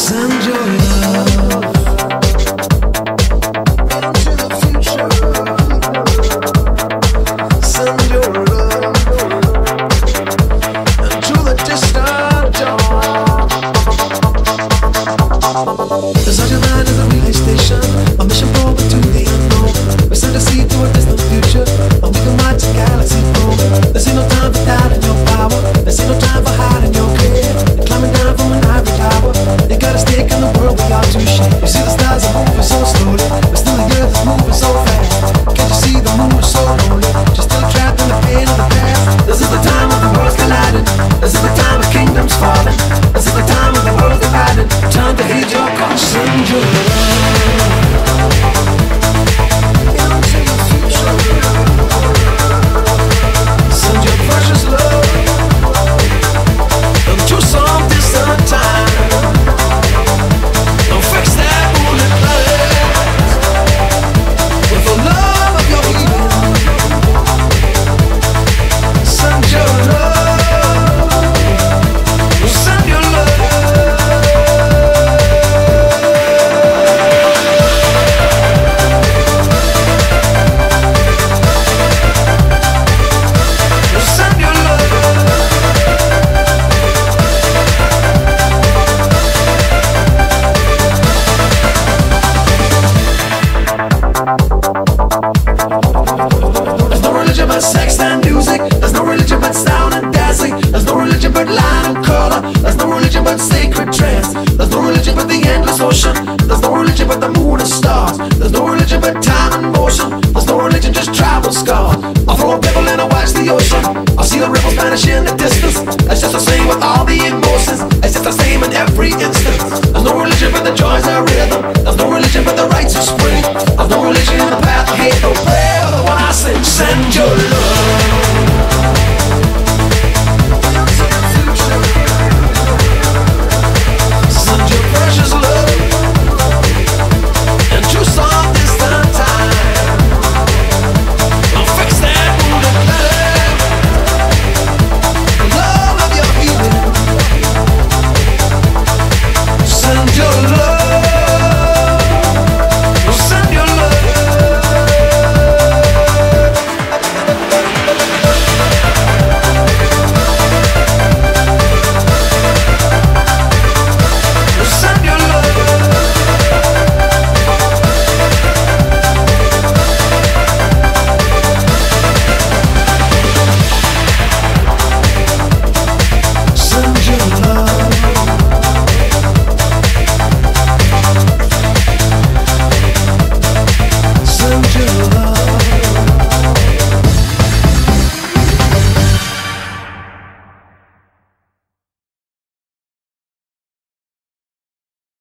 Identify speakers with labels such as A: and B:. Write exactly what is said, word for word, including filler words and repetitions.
A: Send your love into the future. Send your love into the distant dawn. The sunshine line is a relay station, a mission forward to the unknown. We send a seed to a distant future, and we can watch the galaxy grow. There's ain't no time for doubting your power. There's ain't no time for hiding your care. You're climbing down from an ivory tower. You got a stake in the world, we are too shit. You see the stars are moving so slowly, but still the earth is moving so fast. Can't you see the moon is so lonely? She's still trapped in the pain of the past. This is the time of the world's colliding. This is the time of kingdoms falling. This is the time of the world's dividing. Time to heed your call. Send your love into the future. Send your precious love into some distant time. Don't fix that bullet blast with the love of your healing. Send your love. Send your love. Send your love. There's no religion but sex and music. There's no religion but sound and dancing. There's no religion but line and color. There's no religion but sacred trance. There's no religion but the endless ocean. There's no religion but the moon and stars. There's no religion but time and motion. There's no religion, just tribal scars. I'll throw a pebble and I'll watch the ocean. I'll see the ripples vanish in the distance. It's just the same with all the emotions. It's just the same in every instant. There's no religion but the joys of rhythm. There's no religion but the rites of spring. There's no religion in the path of hate, no prayer. The one I sing, send your love.